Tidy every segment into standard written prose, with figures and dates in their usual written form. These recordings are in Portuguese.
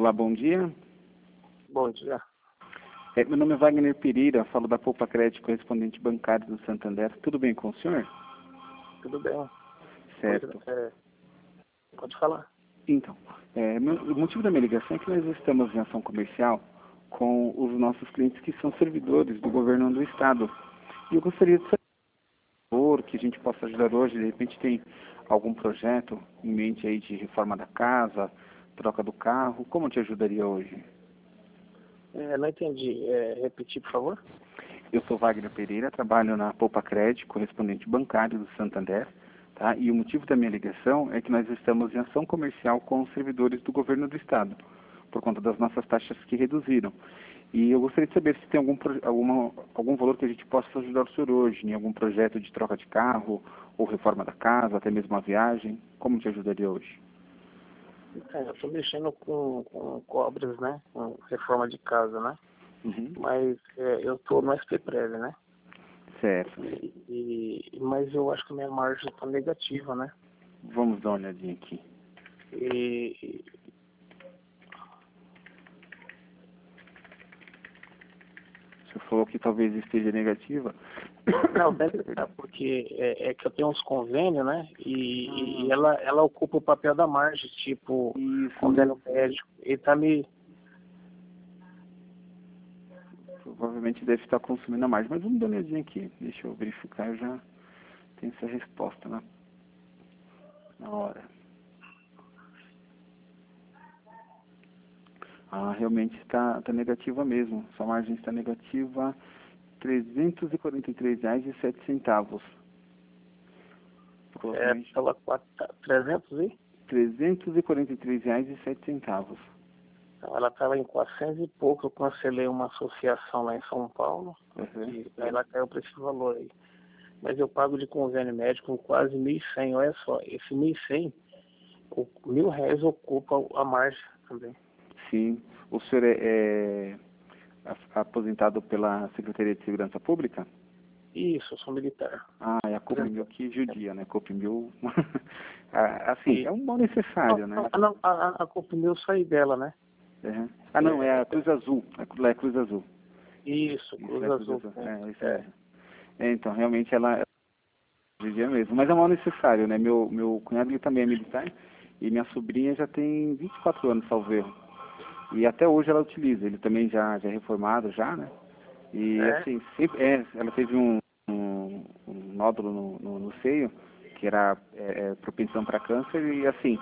Olá, bom dia. Bom dia. Meu nome é Wagner Pereira, falo da Poupa Crédito, correspondente bancário do Santander. Tudo bem com o senhor? Tudo bem. Certo. Pode falar. Então, o motivo da minha ligação é que nós estamos em ação comercial com os nossos clientes que são servidores do governo do Estado. E eu gostaria de saber que a gente possa ajudar hoje. De repente tem algum projeto em mente aí de reforma da casa, troca do carro. Como eu te ajudaria hoje? Não entendi. Repetir, por favor? Eu sou Wagner Pereira, trabalho na Poupa Crédito, correspondente bancário do Santander, tá? E o motivo da minha ligação é que nós estamos em ação comercial com os servidores do governo do Estado, por conta das nossas taxas que reduziram. E eu gostaria de saber se tem algum valor que a gente possa ajudar o senhor hoje, em algum projeto de troca de carro, ou reforma da casa, até mesmo uma viagem. Como te ajudaria hoje? Eu estou mexendo com obras, né? Com reforma de casa, né? Uhum. Mas eu estou no SPPrev, né? Certo. Mas eu acho que a minha margem está negativa, né? Vamos dar uma olhadinha aqui. Você falou que talvez esteja negativa. Não, deve estar, porque é que eu tenho uns convênios, né? E ela ocupa o papel da margem, tipo, Isso. convênio médico. E tá me... Provavelmente deve estar consumindo a mais, mas vamos dar uma olhadinha aqui. Deixa eu verificar, eu já tenho essa resposta na hora. Realmente está negativa mesmo. Sua margem está negativa R$ 343,07. Ela 300 e? R$ 343,07. Então, ela estava em 400 e pouco. Eu cancelei uma associação lá em São Paulo. Uhum. E aí ela caiu para esse valor aí. Mas eu pago de convênio médico quase 1.100. Olha só, esse 1.100, R$ 1.000 ocupa a margem também. Sim. O senhor é aposentado pela Secretaria de Segurança Pública? Isso, eu sou militar. É a Copimil que judia, né? Copimil, assim, é um mal necessário, né? A Copimil eu saí dela, né? Uhum. Não, é a Cruz Azul. Lá é Cruz Azul. Isso, Cruz Azul. Isso mesmo. Então, realmente ela judia mesmo. Mas é um mal necessário, né? Meu cunhado ele também é militar e minha sobrinha já tem 24 anos, salvo erro. E até hoje ela utiliza. Ele também já é reformado, já, né? E assim, sempre, ela teve um nódulo no seio, que era propensão para câncer, e assim,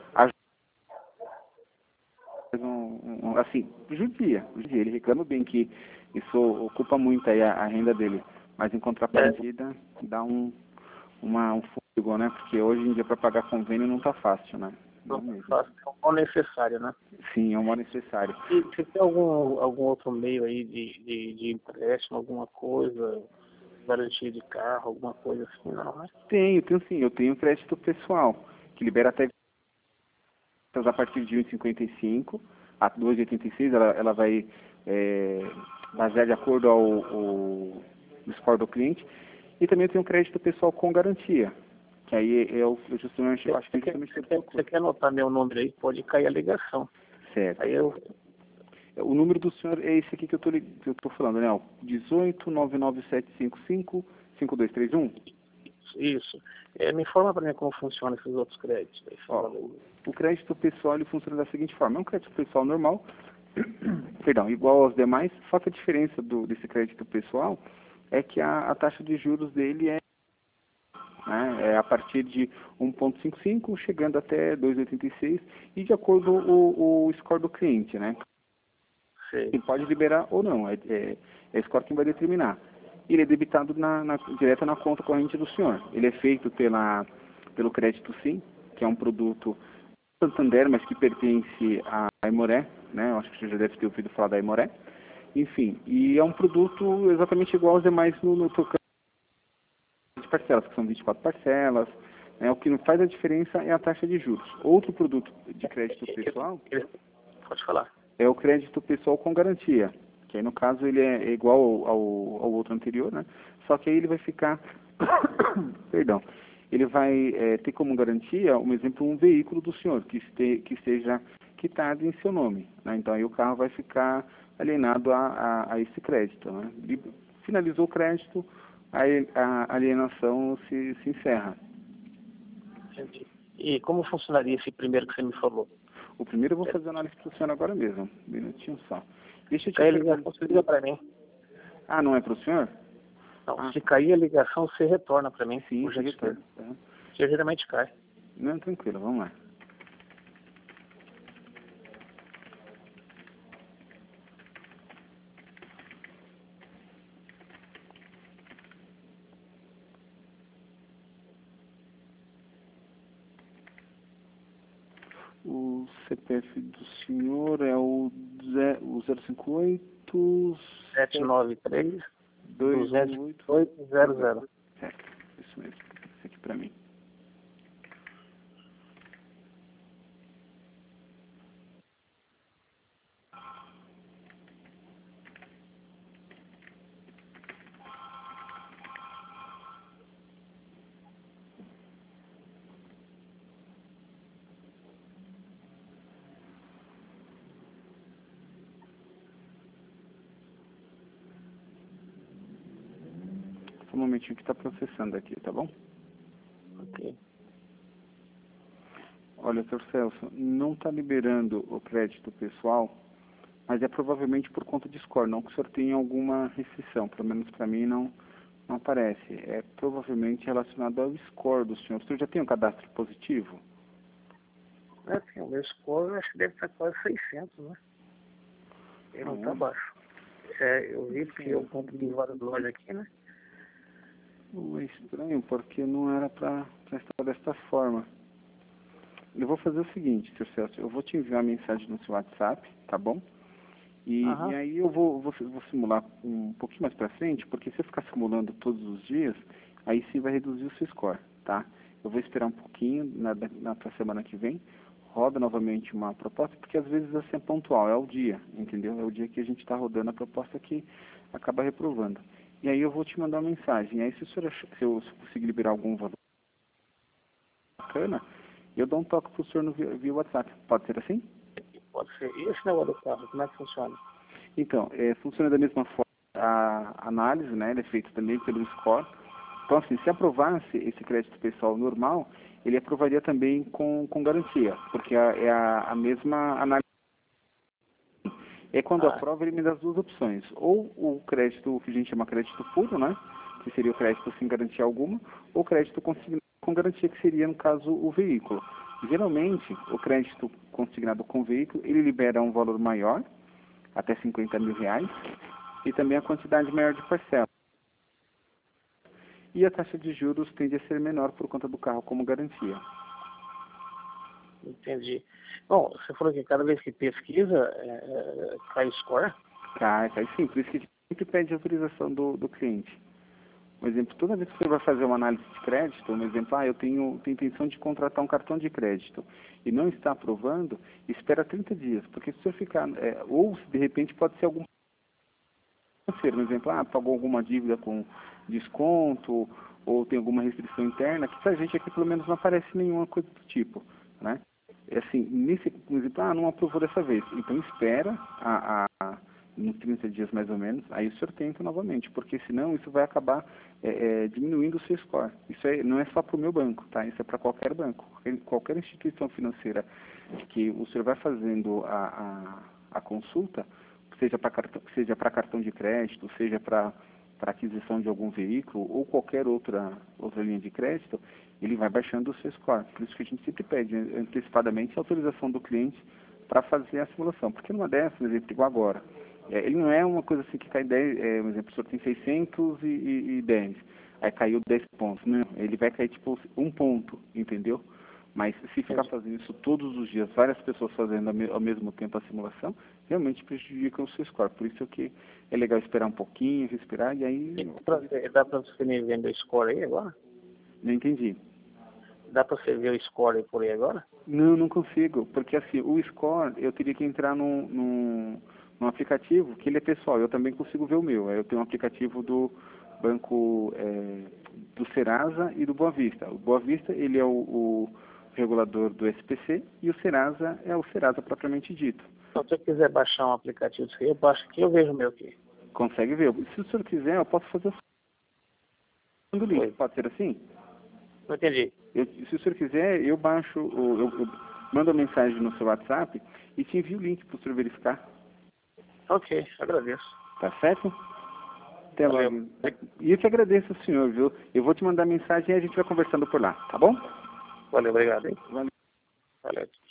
judia. Ele reclama bem que isso ocupa muito aí a renda dele, mas em contrapartida dá um fôlego, né? Porque hoje em dia para pagar convênio não tá fácil, né? Não fácil, é um mal necessário, né? Sim, é um mal necessário. E você tem algum outro meio aí de empréstimo, alguma coisa, garantia de carro, alguma coisa assim, não, né? Tenho sim. Eu tenho crédito pessoal, que libera até a partir de 1,55 a 2,86, ela vai basear de acordo ao score do cliente. E também eu tenho crédito pessoal com garantia, que aí eu justamente, eu acho que Você quer anotar meu número aí? Pode cair a ligação. Certo. Aí O número do senhor é esse aqui que eu tô falando, né? 18 99755 5231. Isso. Me informa para mim como funciona esses outros créditos. O crédito pessoal ele funciona da seguinte forma: é um crédito pessoal normal, perdão, igual aos demais, só que a diferença desse crédito pessoal é que a taxa de juros dele é a partir de 1,55, chegando até 2,86, e de acordo com o score do cliente, né? Sim. Ele pode liberar ou não, é o score quem vai determinar. Ele é debitado direto na conta corrente do senhor. Ele é feito pelo Crédito Sim, que é um produto Santander, mas que pertence à Aimoré, né? Eu acho que você já deve ter ouvido falar da Aimoré. Enfim, e é um produto exatamente igual aos demais no tocante de parcelas, que são 24 parcelas. Né? O que não faz a diferença é a taxa de juros. Outro produto de crédito pessoal... Pode falar. É o crédito pessoal com garantia, que aí no caso ele é igual ao outro anterior, né? Só que aí ele vai ficar, perdão, ele vai ter como garantia, um exemplo, um veículo do senhor que quitado em seu nome, né? Então aí o carro vai ficar alienado a esse crédito, né? Finalizou o crédito, a alienação se encerra. Entendi. E como funcionaria esse primeiro que você me falou? O primeiro eu vou fazer análise para o senhor agora mesmo. Um minutinho só. Deixa eu te Cair a ligação, você liga para mim. Ah, não é para o senhor? Não, se cair a ligação, você retorna para mim. Sim, sim, retorno. Você geralmente cai. Não, tranquilo, vamos lá. O CPF do senhor é o 058 793 218 208 Certo, isso mesmo. Isso aqui para mim. Só um momentinho que está processando aqui, tá bom? Ok. Olha, Sr. Celso, não está liberando o crédito pessoal, mas é provavelmente por conta de score, não que o senhor tenha alguma restrição, pelo menos para mim não aparece. É provavelmente relacionado ao score do senhor. O senhor já tem um cadastro positivo? Assim, o meu score eu acho que deve estar quase 600, né? Ele não está baixo. Eu vi porque eu compro de várias lojas aqui, né? É estranho, porque não era para estar desta forma. Eu vou fazer o seguinte, Sr. Celso, eu vou te enviar a mensagem no seu WhatsApp, tá bom? E aí eu vou simular um pouquinho mais para frente, porque se eu ficar simulando todos os dias, aí sim vai reduzir o seu score, tá? Eu vou esperar um pouquinho pra semana que vem, roda novamente uma proposta, porque às vezes assim é pontual, é o dia, entendeu? É o dia que a gente está rodando a proposta que acaba reprovando. E aí eu vou te mandar uma mensagem. E aí se eu conseguir liberar algum valor bacana, eu dou um toque pro senhor via WhatsApp. Pode ser assim? Pode ser. E esse negócio do carro, como é que funciona? Então, funciona da mesma forma. A análise, né, ele é feita também pelo score. Então, assim, se aprovasse esse crédito pessoal normal, ele aprovaria também com garantia, porque é a mesma análise. É quando aprova, ele me dá as duas opções. Ou o crédito, o que a gente chama crédito puro, né, que seria o crédito sem garantia alguma, ou crédito consignado com garantia, que seria, no caso, o veículo. Geralmente, o crédito consignado com o veículo, ele libera um valor maior, até R$ 50.000, e também a quantidade maior de parcela. E a taxa de juros tende a ser menor por conta do carro como garantia. Entendi. Bom, você falou que cada vez que pesquisa, cai o score? Cai sim. Por isso que a gente sempre pede autorização do cliente. Por exemplo, toda vez que você vai fazer uma análise de crédito, um exemplo, eu tenho intenção de contratar um cartão de crédito e não está aprovando, espera 30 dias, porque se você ficar, ou se de repente pode ser algum financeiro, por exemplo, pagou alguma dívida com desconto, ou tem alguma restrição interna, que pra gente aqui pelo menos não aparece nenhuma coisa do tipo, né? É assim, nesse exemplo, não aprovou dessa vez, então espera nos 30 dias mais ou menos, aí o senhor tenta novamente, porque senão isso vai acabar diminuindo o seu score. Isso não é só para o meu banco, tá? Isso é para qualquer banco. Qualquer instituição financeira que o senhor vai fazendo a consulta, seja para cartão de crédito, seja para aquisição de algum veículo ou qualquer outra linha de crédito, ele vai baixando o seu score. Por isso que a gente sempre pede antecipadamente a autorização do cliente para fazer a simulação. Porque numa dessas, por exemplo, igual agora, ele não é uma coisa assim que cai 10, por exemplo, o senhor tem 610, aí caiu 10 pontos. Não, ele vai cair tipo 1 ponto, entendeu? Mas se ficar fazendo isso todos os dias, várias pessoas fazendo ao mesmo tempo a simulação, realmente prejudica o seu score. Por isso que é legal esperar um pouquinho, respirar, e aí... Dá para você me ver meu score aí agora? Não entendi. Dá para você ver o score aí por aí agora? Não consigo, porque assim, o score, eu teria que entrar num aplicativo que ele é pessoal, eu também consigo ver o meu. Eu tenho um aplicativo do banco do Serasa e do Boa Vista. O Boa Vista, ele é o regulador do SPC, e o Serasa é o Serasa propriamente dito. Então, se eu quiser baixar um aplicativo disso aí, eu baixo aqui, eu vejo o meu aqui. Consegue ver? Se o senhor quiser, eu posso fazer o link. Oi. Pode ser assim? Não entendi. Se o senhor quiser, eu baixo, eu mando uma mensagem no seu WhatsApp e te envio o link para o senhor verificar. Ok, agradeço. Tá certo? Até Valeu. logo. E eu te agradeço, senhor, viu? Eu vou te mandar mensagem e a gente vai conversando por lá, tá bom? Valeu, obrigado, hein? Valeu. Valeu.